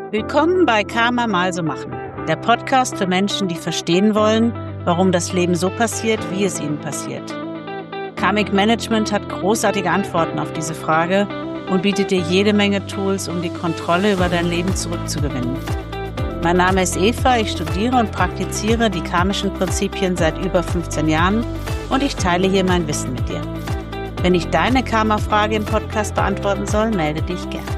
Willkommen bei Karma mal so machen, der Podcast für Menschen, die verstehen wollen, warum das Leben so passiert, wie es ihnen passiert. Karmic Management hat großartige Antworten auf diese Frage und bietet dir jede Menge Tools, um die Kontrolle über dein Leben zurückzugewinnen. Mein Name ist Eva, ich studiere und praktiziere die karmischen Prinzipien seit über 15 Jahren und ich teile hier mein Wissen mit dir. Wenn ich deine Karma-Frage im Podcast beantworten soll, melde dich gerne.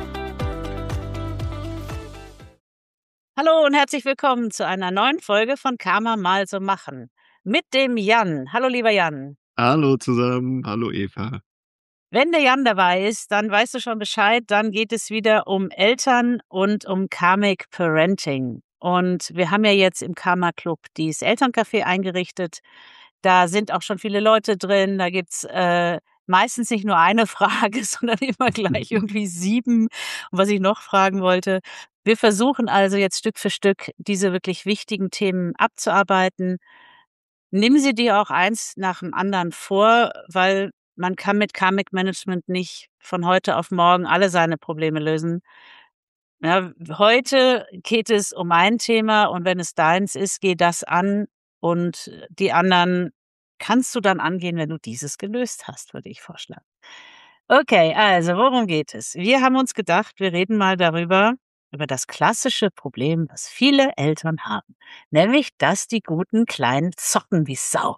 Hallo und herzlich willkommen zu einer neuen Folge von Karma mal so machen mit dem Jan. Hallo lieber Jan. Hallo zusammen, hallo Eva. Wenn der Jan dabei ist, dann weißt du schon Bescheid, dann geht es wieder um Eltern und um Karmic Parenting. Und wir haben ja jetzt im Karma Club dieses Elterncafé eingerichtet. Da sind auch schon viele Leute drin. Da gibt's meistens nicht nur eine Frage, sondern immer gleich irgendwie 7. Und was ich noch fragen wollte, wir versuchen also jetzt Stück für Stück diese wirklich wichtigen Themen abzuarbeiten. Nimm sie dir auch eins nach dem anderen vor, weil man kann mit Karmic Management nicht von heute auf morgen alle seine Probleme lösen. Ja, heute geht es um ein Thema und wenn es deins ist, geh das an und die anderen kannst du dann angehen, wenn du dieses gelöst hast, würde ich vorschlagen. Okay, also worum geht es? Wir haben uns gedacht, wir reden mal darüber, über das klassische Problem, was viele Eltern haben, nämlich, dass die guten Kleinen zocken wie Sau.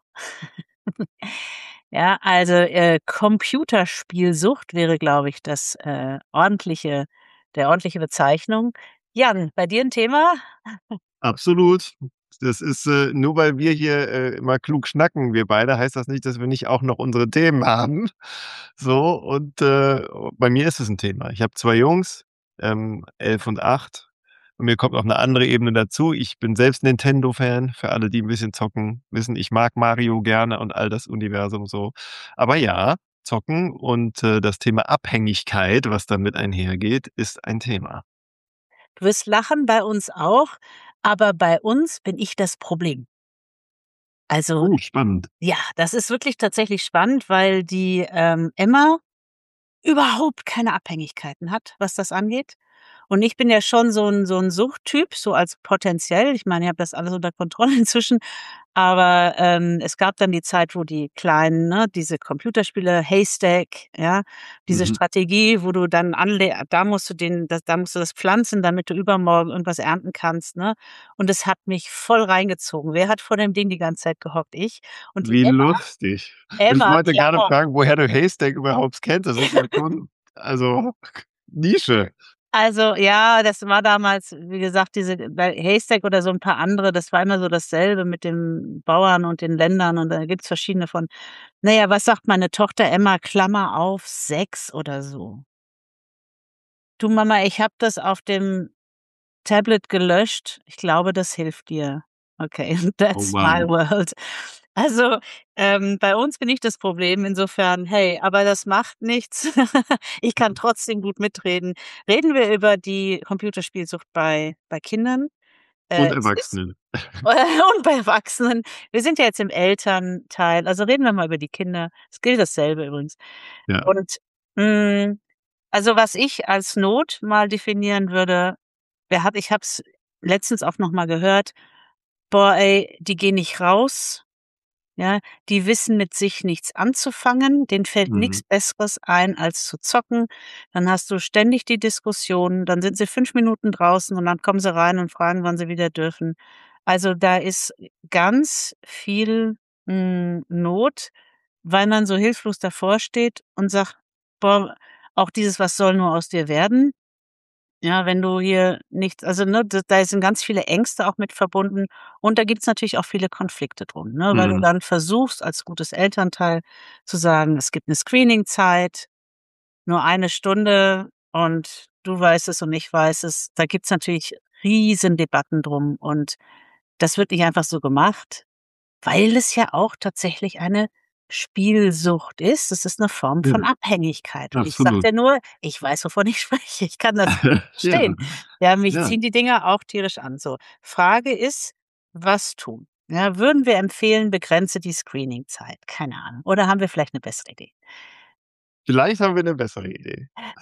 Ja, also Computerspielsucht wäre, glaube ich, der ordentliche Bezeichnung. Jan, bei dir ein Thema? Absolut. Das ist, nur weil wir hier, immer klug schnacken, wir beide, heißt das nicht, dass wir nicht auch noch unsere Themen haben. So, und, bei mir ist es ein Thema. Ich habe 2 Jungs, 11 und 8. Und mir kommt noch eine andere Ebene dazu. Ich bin selbst Nintendo-Fan, für alle, die ein bisschen zocken, wissen, ich mag Mario gerne und all das Universum so. Aber ja, Zocken und, das Thema Abhängigkeit, was damit einhergeht, ist ein Thema. Du wirst lachen, bei uns auch, aber bei uns bin ich das Problem. Also, Oh, spannend. ja, das ist wirklich tatsächlich spannend, weil die, Emma überhaupt keine Abhängigkeiten hat, was das angeht. Und ich bin ja schon so 'n Suchttyp, so als potenziell. Ich meine, ich habe das alles unter Kontrolle inzwischen, aber, es gab dann die Zeit, wo die Kleinen, ne, diese Computerspiele, Haystack, ja, diese Mhm. Strategie, wo du dann da musst du das pflanzen, damit du übermorgen irgendwas ernten kannst, ne? Und es hat mich voll reingezogen. Wer hat vor dem Ding die ganze Zeit gehockt? Ich. Und die Wie Emma lustig. Und ich Emma, wollte ja, gerade oh. fragen, woher du Haystack überhaupt kennst. Das ist ja schon also Nische. Also, ja, das war damals, wie gesagt, diese bei Haystack oder so 'n paar andere, das war immer so dasselbe mit den Bauern und den Ländern und da gibt's verschiedene von. Na ja, was sagt meine Tochter Emma, Klammer auf, 6 oder so? „Du Mama, ich habe das auf dem Tablet gelöscht. Ich glaube, das hilft dir.“ Okay, Oh that's my Mann. world. Also, bei uns bin ich das Problem, insofern, hey, aber das macht nichts. Ich kann trotzdem gut mitreden. Reden wir über die Computerspielsucht bei Kindern. Und Es ist Erwachsene. und bei Erwachsenen. Wir sind ja jetzt im Elternteil, also reden wir mal über die Kinder. Es gilt dasselbe übrigens. Ja. Und, hm, also, was ich als Not mal definieren würde, ich habe es letztens auch noch mal gehört: „Boah, ey, die gehen nicht raus, ja, die wissen mit sich nichts anzufangen, denen fällt Mhm. nix Besseres ein, als zu zocken.“ Dann hast du ständig die Diskussion, dann sind sie 5 Minuten draußen und dann kommen sie rein und fragen, wann sie wieder dürfen. Also, da ist ganz viel, Not, weil man so hilflos davor steht und sagt: „Boah, auch dieses „Was soll nur aus dir werden?“ Ja, wenn du hier nichts, also, ne, da sind ganz viele Ängste auch mit verbunden und da gibt's natürlich auch viele Konflikte drum, ne, weil du Mhm. dann versuchst, als gutes Elternteil zu sagen: „Es gibt 'ne Screeningzeit, nur 1 Stunde und du weißt es und ich weiß es.“ Da gibt's natürlich Riesendebatten drum und das wird nicht einfach so gemacht, weil es ja auch tatsächlich eine Spielsucht ist. Es ist 'ne Form Ja, von Abhängigkeit. Und ich sage absolut. dir nur, ich weiß, wovon ich spreche. Ich kann das Ja, verstehen. Ja, mich ja. ziehen die Dinger auch tierisch an. So, Frage ist, was tun? Ja, würden wir empfehlen, begrenze die Screeningzeit? Keine Ahnung. Oder haben wir vielleicht 'ne bessere Idee? Vielleicht haben wir 'ne bessere Idee.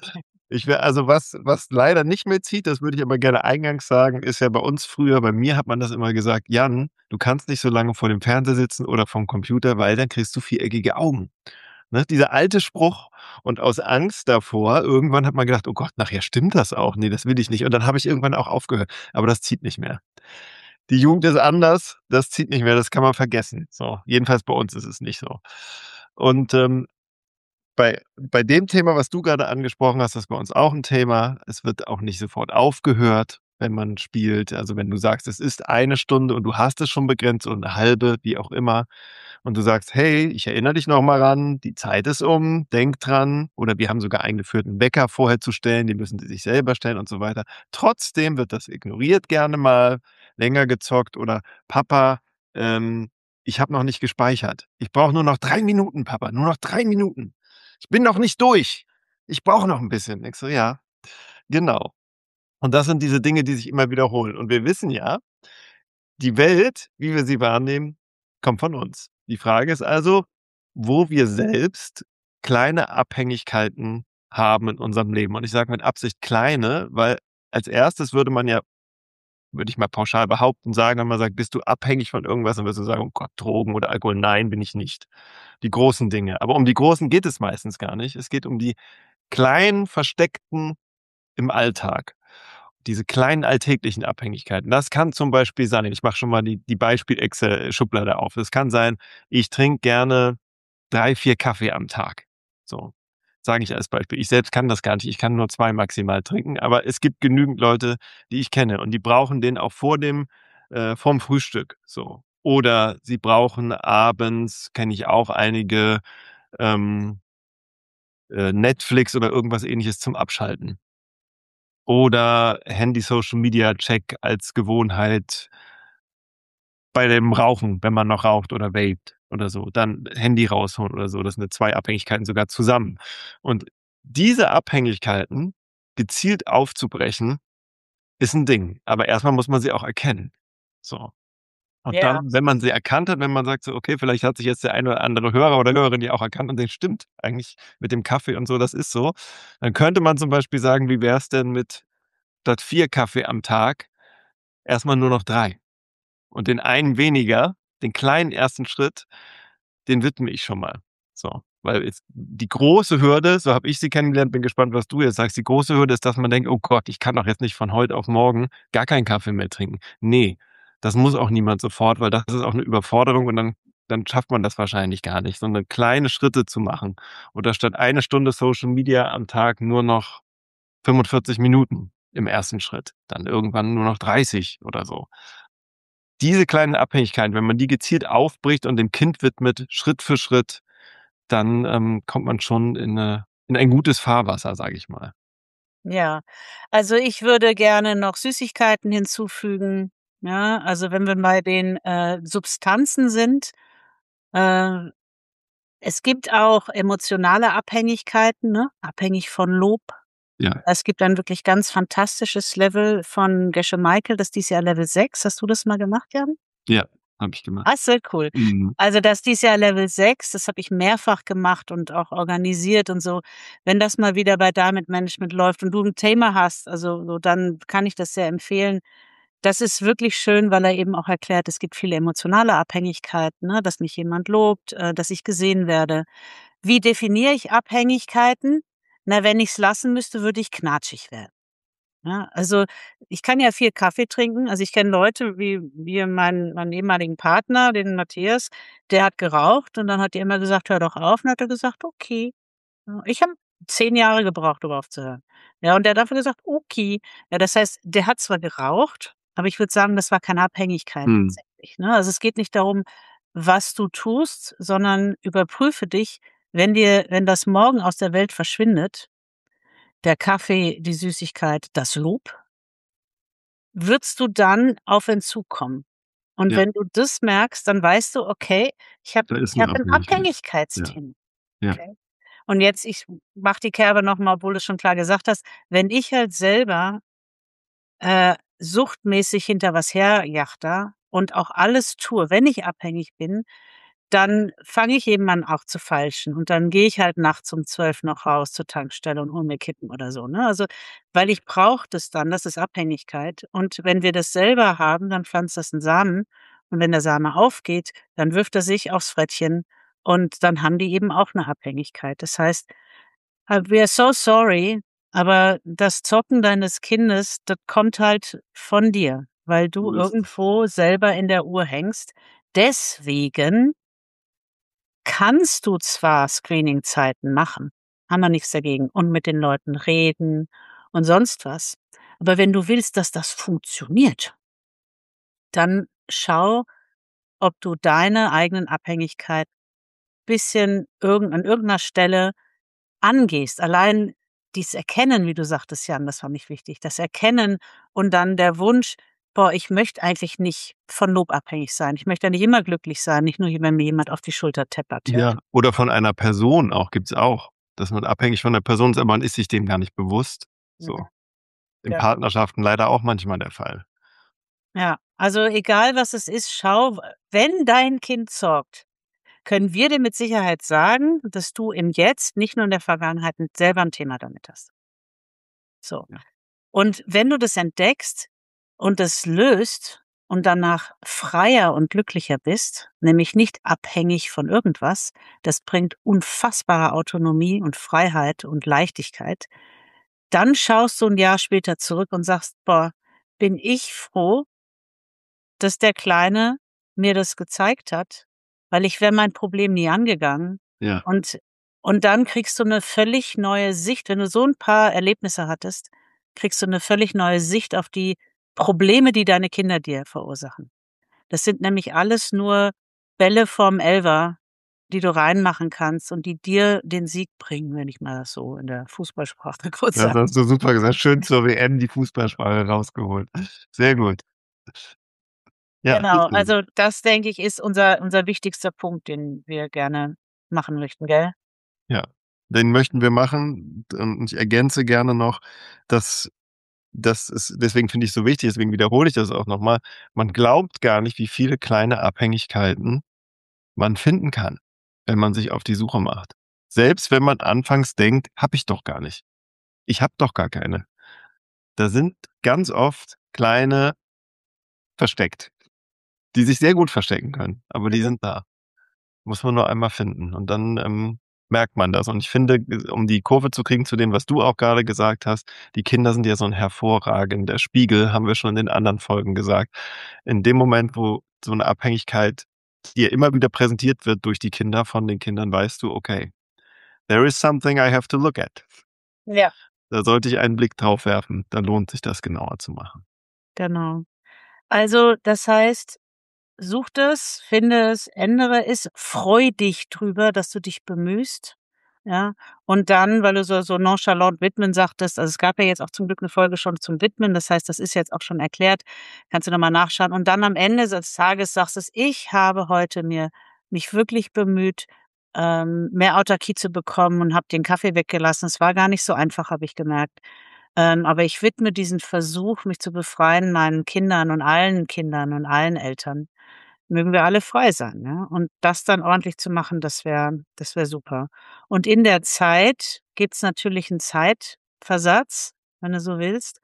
Also was leider nicht mehr zieht, das würde ich aber gerne eingangs sagen, ist ja bei uns früher, bei mir hat man das immer gesagt: „Jan, du kannst nicht so lange vor dem Fernseher sitzen oder vorm Computer, weil dann kriegst du viereckige Augen." Ne, dieser alte Spruch, und aus Angst davor irgendwann hat man gedacht: „Oh Gott, nachher stimmt das auch. Ne, das will ich nicht." Und dann habe ich irgendwann auch aufgehört. Aber das zieht nicht mehr. Die Jugend ist anders, das zieht nicht mehr, das kann man vergessen. So, jedenfalls bei uns ist es nicht so. Und, bei dem Thema, was du gerade angesprochen hast, das ist bei uns auch ein Thema. Es wird auch nicht sofort aufgehört, wenn man spielt. Also, wenn du sagst, es ist eine Stunde und du hast es schon begrenzt und eine halbe, wie auch immer, und du sagst: „Hey, ich erinnere dich noch mal ran, die Zeit ist um, denk dran." Oder wir haben sogar eingeführt, 'n Wecker vorher zu stellen, den müssen sie sich selber stellen und so weiter. Trotzdem wird das ignoriert gerne mal, länger gezockt oder: „Papa, ähm, ich habe noch nicht gespeichert. Ich brauche nur noch 3 Minuten, Papa, nur noch 3 Minuten. Ich bin noch nicht durch. Ich brauche noch 'n bisschen." Ich so: „Ja, genau." Und das sind diese Dinge, die sich immer wiederholen. Und wir wissen ja, die Welt, wie wir sie wahrnehmen, kommt von uns. Die Frage ist also, wo wir selbst kleine Abhängigkeiten haben in unserem Leben. Und ich sage mit Absicht kleine, weil als Erstes würde ich mal pauschal behaupten, sagen, wenn man sagt: „Bist du abhängig von irgendwas?" Dann wirst du sagen: „Oh Gott, Drogen oder Alkohol." Nein, bin ich nicht. Die großen Dinge. Aber um die großen geht es meistens gar nicht. Es geht um die kleinen, versteckten im Alltag. Diese kleinen alltäglichen Abhängigkeiten. Das kann zum Beispiel sein, ich mache schon mal die Beispiel-Excel-Schublade auf. Es kann sein, ich trinke gerne 3, 4 Kaffee am Tag. So, sage ich als Beispiel. Ich selbst kann das gar nicht. Ich kann nur 2 maximal trinken, aber es gibt genügend Leute, die ich kenne und die brauchen den auch vorm Frühstück, so. Oder sie brauchen abends, kenne ich auch einige, ähm, Netflix oder irgendwas Ähnliches zum Abschalten. Oder Handy-Social-Media-Check als Gewohnheit bei dem Rauchen, wenn man noch raucht oder vaped oder so, dann Handy rausholen oder so. Das sind 2 Abhängigkeiten sogar zusammen. Und diese Abhängigkeiten gezielt aufzubrechen, ist 'n Ding. Aber erst mal muss man sie auch erkennen. So. Und Ja. dann, wenn man sie erkannt hat, wenn man sagt so: „Okay, vielleicht hat sich jetzt der eine oder andere Hörer oder Hörerin ja auch erkannt und denkt: ‚Stimmt, eigentlich mit dem Kaffee und so, das ist so.'" Dann könnte man zum Beispiel sagen: „Wie wär's denn mit statt 4 Kaffee am Tag erst mal nur noch 3. Und den einen weniger, den kleinen ersten Schritt, den widme ich schon mal." So, weil jetzt die große Hürde, so habe ich sie kennengelernt, bin gespannt, was du jetzt sagst. Die große Hürde ist, dass man denkt: „Oh Gott, ich kann doch jetzt nicht von heute auf morgen gar keinen Kaffee mehr trinken." Ne, das muss auch niemand sofort, weil das ist auch 'ne Überforderung und dann schafft man das wahrscheinlich gar nicht, sondern kleine Schritte zu machen oder statt 1 Stunde Social Media am Tag nur noch 45 Minuten im ersten Schritt, dann irgendwann nur noch 30 oder so. Diese kleinen Abhängigkeiten, wenn man die gezielt aufbricht und dem Kind widmet, Schritt für Schritt, dann, kommt man schon in ein gutes Fahrwasser, sage ich mal. Ja, also ich würde gerne noch Süßigkeiten hinzufügen, ja? Also, wenn wir bei den, Substanzen sind, äh, es gibt auch emotionale Abhängigkeiten, ne? Abhängig von Lob. Ja, Es gibt ein wirklich ganz fantastisches Level von Gesche Michael, das ist dieses Jahr Level 6. Hast du das mal gemacht, Jan? ja, habe ich gemacht. Ah, sehr cool. Mhm. Also, das ist dieses Jahr Level 6, das habe ich mehrfach gemacht und auch organisiert und so. Wenn das mal wieder bei Diamond Management läuft und du 'n Thema hast, also so, dann kann ich das sehr empfehlen. Das ist wirklich schön, weil er eben auch erklärt, es gibt viele emotionale Abhängigkeiten, ne, dass mich jemand lobt, dass ich gesehen werde. Wie definiere ich Abhängigkeiten? Na, wenn ich's lassen müsste, würde ich knatschig werden. Ja, also, ich kann ja viel Kaffee trinken. Also, ich kenne Leute wie meinen ehemaligen Partner, den Matthias, der hat geraucht und dann hat die immer gesagt: „Hör doch auf." Und dann hat er gesagt: „Okay." Ja, ich habe 10 Jahre gebraucht, um aufzuhören. Ja, und der hat dafür gesagt: „Okay." Ja, das heißt, der hat zwar geraucht, aber ich würde sagen, das war keine Abhängigkeit Mhm. tatsächlich, ne? Also, es geht nicht darum, was du tust, sondern überprüfe dich, wenn das morgen aus der Welt verschwindet, der Kaffee, die Süßigkeit, das Lob, würdest du dann auf Entzug kommen? Und Ja, wenn du das merkst, dann weißt du: „Okay, ich habe da ist ich 'ne habe 'n Abhängigkeit. Ja, Abhängigkeitsthema." ja. Okay? Und jetzt ich mache die Kerbe noch mal, obwohl du's schon klar gesagt hast. Wenn ich halt selber, suchtmäßig hinter was herjachte und auch alles tue, wenn ich abhängig bin, dann fange ich eben an auch zu feilschen und dann gehe ich halt nachts um 12 noch raus zur Tankstelle und hole mir Kippen oder so, ne? Also, weil ich brauche das dann, das ist Abhängigkeit. Und wenn wir das selber haben, dann pflanzt das 'n Samen und wenn der Same aufgeht, dann wirft er sich aufs Frettchen und dann haben die eben auch 'ne Abhängigkeit. Das heißt, we are so sorry, aber das Zocken deines Kindes, das kommt halt von dir, weil du So ist es. irgendwo selber in der Uhr hängst. Deswegen kannst du zwar Screening-Zeiten machen, haben wir nichts dagegen und mit den Leuten reden und sonst was. Aber wenn du willst, dass das funktioniert, dann schau, ob du deine eigenen Abhängigkeit bisschen an irgendeiner Stelle angehst. Allein dies Erkennen, wie du sagtest, Jan, das war mich wichtig. Das Erkennen und dann der Wunsch: „Boah, ich möchte eigentlich nicht von Lob abhängig sein. Ich möchte eigentlich immer glücklich sein, nicht nur, wenn mir jemand auf die Schulter teppert“, ja? Ja, oder von einer Person auch, gibt's auch, dass man abhängig von der Person ist, aber man ist sich dem gar nicht bewusst. Mhm. So. In Ja. Partnerschaften leider auch manchmal der Fall. Ja, also egal was es ist, schau, wenn dein Kind sorgt, können wir dir mit Sicherheit sagen, dass du im Jetzt, nicht nur in der Vergangenheit, selber 'n Thema damit hast. So. Ja. Und wenn du das entdeckst und das löst und danach freier und glücklicher bist, nämlich nicht abhängig von irgendwas, das bringt unfassbare Autonomie und Freiheit und Leichtigkeit. Dann schaust du 'n Jahr später zurück und sagst: „Boah, bin ich froh, dass der Kleine mir das gezeigt hat, weil ich wäre mein Problem nie angegangen.“ Ja. Und dann kriegst du 'ne völlig neue Sicht. Wenn du so 'n paar Erlebnisse hattest, kriegst du 'ne völlig neue Sicht auf die Probleme, die deine Kinder dir verursachen. Das sind nämlich alles nur Bälle vorm Elfer, die du reinmachen kannst und die dir den Sieg bringen, wenn ich mal das so in der Fußballsprache kurz Das sagen. hast du super gesagt. Schön zur WM die Fußballsprache rausgeholt. Sehr gut. Ja, Genau, ist so. also das, denke ich, ist unser wichtigster Punkt, den wir gerne machen möchten, gell? Ja, den möchten wir machen und ich ergänze gerne noch, dass das ist deswegen finde ich es so wichtig, deswegen wiederhole ich das auch noch mal. Man glaubt gar nicht, wie viele kleine Abhängigkeiten man finden kann, wenn man sich auf die Suche macht. Selbst wenn man anfangs denkt: „Habe ich doch gar nicht. Ich habe doch gar keine.“ Da sind ganz oft kleine versteckt, die sich sehr gut verstecken können, aber die Mhm. sind da. Muss man nur einmal finden und dann, merkt man das. Und ich finde, um die Kurve zu kriegen zu dem, was du auch grade gesagt hast, die Kinder sind ja so 'n hervorragender Spiegel, haben wir schon in den anderen Folgen gesagt. In dem Moment, wo so 'ne Abhängigkeit dir immer wieder präsentiert wird durch die Kinder von den Kindern, weißt du: „Okay, there is something I have to look at.“ Ja. Da sollte ich einen Blick drauf werfen. Da lohnt sich das genauer zu machen. Genau. Also, das heißt, such das, finde es, ändere es, freu dich drüber, dass du dich bemühst, ja? Und dann, weil du so nonchalant widmen sagtest, also, es gab ja jetzt auch zum Glück 'ne Folge schon zum Widmen, das heißt, das ist jetzt auch schon erklärt, kannst du noch mal nachschauen. Und dann am Ende des Tages sagst du's: „Ich habe heute mich wirklich bemüht, mehr Autarkie zu bekommen und habe den Kaffee weggelassen. Es war gar nicht so einfach, habe ich gemerkt. Aber ich widme diesen Versuch, mich zu befreien, meinen Kindern und allen Eltern. Mögen wir alle frei sein, ja? Und das dann ordentlich zu machen, das wäre super. Und in der Zeit gibt's natürlich 'n Zeitversatz, wenn du so willst,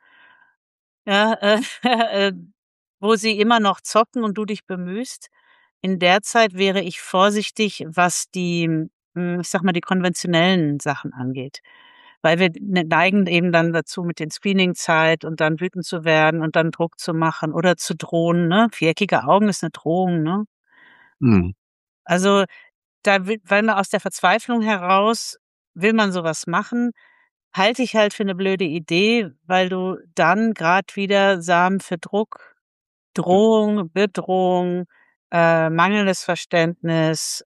ja, äh, wo sie immer noch zocken und du dich bemühst. In der Zeit wäre ich vorsichtig, was die, ich sage mal, die konventionellen Sachen angeht. Weil wir neigen eben dann dazu, mit den Screening-Zeit und dann wütend zu werden und dann Druck zu machen oder zu drohen, ne? Viereckige Augen ist 'ne Drohung, ne? Mhm. Also, da weil man aus der Verzweiflung heraus will man so was machen, halte ich halt für 'ne blöde Idee, weil du dann grad wieder Samen für Druck, Drohung, Bedrohung, mangelndes Verständnis,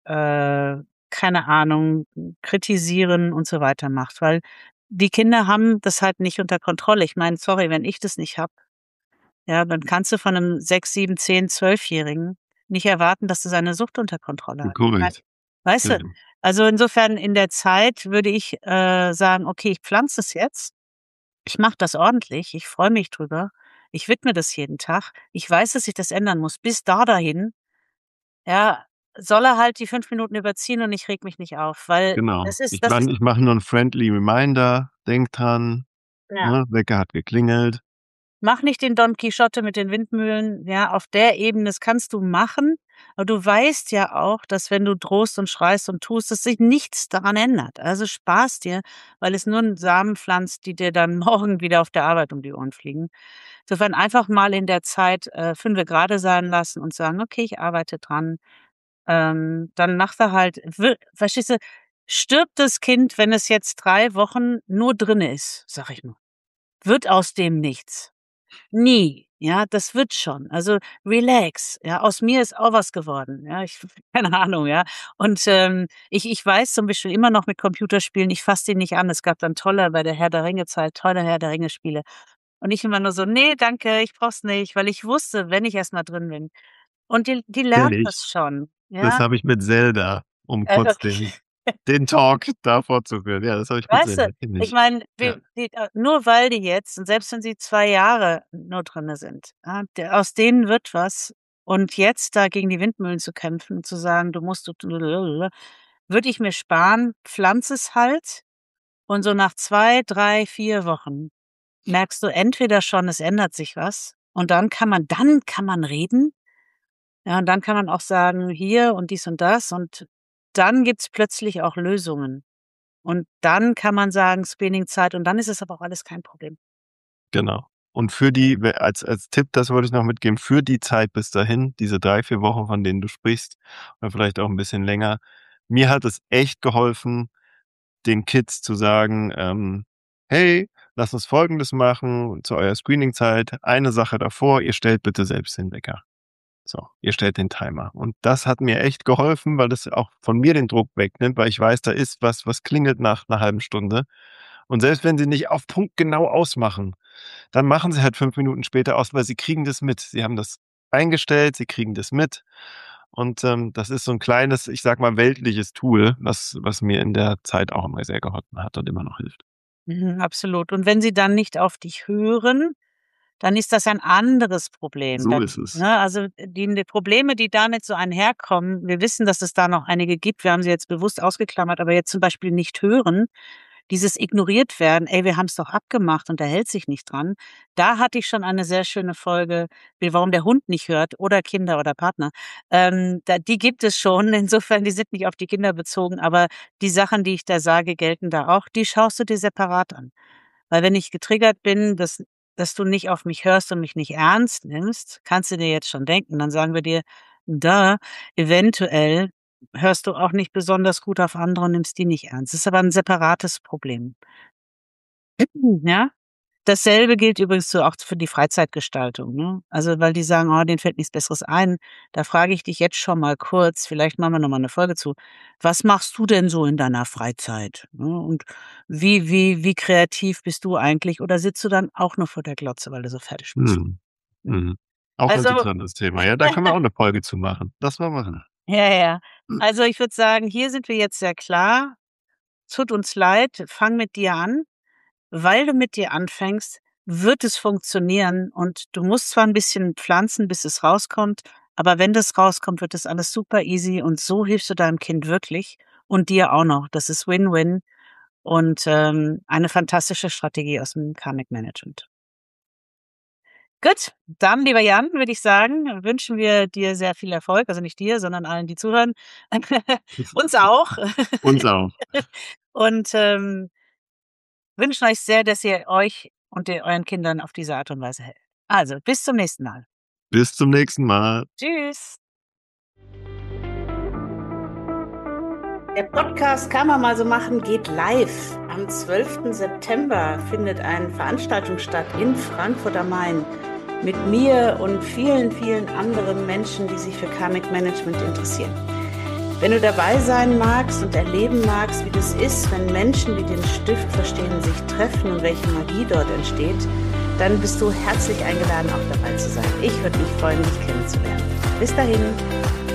keine Ahnung, kritisieren und so weiter macht, weil die Kinder haben das halt nicht unter Kontrolle. Ich meine, sorry, wenn ich das nicht habe, ja, dann kannst du von 'nem 6, 7, 10, 12-Jährigen nicht erwarten, dass er seine Sucht unter Kontrolle hat. Ich meine, Korrekt. weißt Ja, du? ja. Also, insofern in der Zeit würde ich, sagen: „Okay, ich pflanze es jetzt. Ich mache das ordentlich. Ich freue mich drüber. Ich widme das jeden Tag. Ich weiß, dass ich das ändern muss. Bis dahin, ja, soll er halt die 5 Minuten überziehen und ich reg mich nicht auf, weil Genau. das ist Ich mache nur 'n friendly Reminder, denk dran, ja. ne, Wecker hat geklingelt. Mach nicht den Don Quijote mit den Windmühlen, ja, auf der Ebene, das kannst du machen, aber du weißt ja auch, dass wenn du drohst und schreist und tust, dass sich nichts daran ändert. Also spar's dir, weil es nur 'n Samen pflanzt, die dir dann morgen wieder auf der Arbeit um die Ohren fliegen. Insofern einfach mal in der Zeit, 5 gerade sein lassen und sagen: „Okay, ich arbeite dran." Dann macht er halt verstehst du, stirbt das Kind, wenn es jetzt 3 Wochen nur drinne ist, sage ich nur. Wird aus dem nichts. Nie, ja, das wird schon. Also, relax, ja. Aus mir ist auch was geworden, ja. Ich keine Ahnung, ja. Und, ich weiß zum Beispiel immer noch mit Computerspielen, ich fasse die nicht an. Es gab dann tolle bei der Herr der Ringe-Zeit, tolle Herr der Ringe-Spiele. Und ich immer nur so: „Ne, danke, ich brauche es nicht", weil ich wusste, wenn ich erst mal drin bin und die Kenne lernt ich. das schon, Das ja? habe ich mit Zelda, um kurz Okay. den Talk da fortzuführen. Ja, das habe ich mit Weißt du, Zelda, kenne ich ich. meine, Ja, nur weil die jetzt und selbst wenn sie 2 Jahre nur drinne sind, ja, aus denen wird was. Und jetzt da gegen die Windmühlen zu kämpfen und zu sagen: „Du musst" würde ich mir sparen, pflanze es halt und so nach 2, 3, 4 Wochen merkst du entweder schon, es ändert sich was und dann kann man reden, ja, und dann kann man auch sagen: „Hier und dies und das" und dann gibt's plötzlich auch Lösungen. Und dann kann man sagen, Screening-Zeit und dann ist es aber auch alles kein Problem. genau. Und für die als Tipp, das wollte ich noch mitgeben, für die Zeit bis dahin, diese 3, 4 Wochen, von denen du sprichst, oder vielleicht auch 'n bisschen länger. Mir hat es echt geholfen, den Kids zu sagen, „Hey, lasst uns Folgendes machen zu eurer Screening-Zeit. Eine Sache davor, ihr stellt bitte selbst den Wecker." So, ihr stellt den Timer. Und das hat mir echt geholfen, weil das auch von mir den Druck wegnimmt, weil ich weiß, da ist was klingelt nach 'ner halben Stunde. Und selbst wenn sie nicht auf Punkt genau ausmachen, dann machen sie halt 5 Minuten später aus, weil sie kriegen das mit. Sie haben das eingestellt, sie kriegen das mit. Und, das ist so 'n kleines, ich sage mal, weltliches Tool, was mir in der Zeit auch immer sehr geholfen hat und immer noch hilft. Mhm, absolut. Und wenn sie dann nicht auf dich hören, dann ist das ein anderes Problem. So Dann ist es. ne, also, die Probleme, die damit so einherkommen, wir wissen, dass es da noch einige gibt. Wir haben sie jetzt bewusst ausgeklammert, aber jetzt zum Beispiel nicht hören, dieses ignoriert werden: „Ey, wir haben's doch abgemacht und er hält sich nicht dran." Da hatte ich schon eine sehr schöne Folge, wie warum der Hund nicht hört oder Kinder oder Partner. Die gibt es schon. Insofern, die sind nicht auf die Kinder bezogen, aber die Sachen, die ich da sage, gelten da auch. Die schaust du dir separat an. Weil wenn ich getriggert bin, dass du nicht auf mich hörst und mich nicht ernst nimmst, kannst du dir jetzt schon denken. Dann sagen wir dir: „Da, eventuell hörst du auch nicht besonders gut auf andere und nimmst die nicht ernst." Das ist aber 'n separates Problem. Ja? Dasselbe gilt übrigens auch für die Freizeitgestaltung, ne? Also, weil die sagen: „Oh, denen fällt nichts Besseres ein." Da frage ich dich jetzt schon mal kurz, vielleicht machen wir noch mal 'ne Folge zu. Was machst du denn so in deiner Freizeit, ne? Und wie kreativ bist du eigentlich oder sitzt du dann auch nur vor der Glotze, weil du so fertig bist? Mhm. Ne? Mhm. Auch 'n Also interessantes Thema. Ja, da können wir auch 'ne Folge zu machen. Lass mal machen. ja, ja. Also, ich würde sagen, hier sind wir jetzt sehr klar. Tut uns leid, fang mit dir an. Weil du mit dir anfängst, wird es funktionieren und du musst zwar 'n bisschen pflanzen, bis es rauskommt, aber wenn das rauskommt, wird das alles super easy und so hilfst du deinem Kind wirklich und dir auch noch. Das ist Win-Win und, eine fantastische Strategie aus'm Karmic Management. Gut, dann, lieber Jan, würde ich sagen, wünschen wir dir sehr viel Erfolg. Also nicht dir, sondern allen, die zuhören. Uns auch. Uns auch. Und, wünschen euch sehr, dass ihr euch und euren Kindern auf diese Art und Weise helft. Also, bis zum nächsten Mal. Bis zum nächsten Mal. Tschüss. Der Podcast Kann man mal so machen geht live. Am 12. September findet eine Veranstaltung statt in Frankfurt am Main mit mir und vielen, vielen anderen Menschen, die sich für Karmic Management interessieren. Wenn du dabei sein magst und erleben magst, wie das ist, wenn Menschen, die den Stift verstehen, sich treffen und welche Magie dort entsteht, dann bist du herzlich eingeladen, auch dabei zu sein. Ich würde mich freuen, dich kennenzulernen. Bis dahin.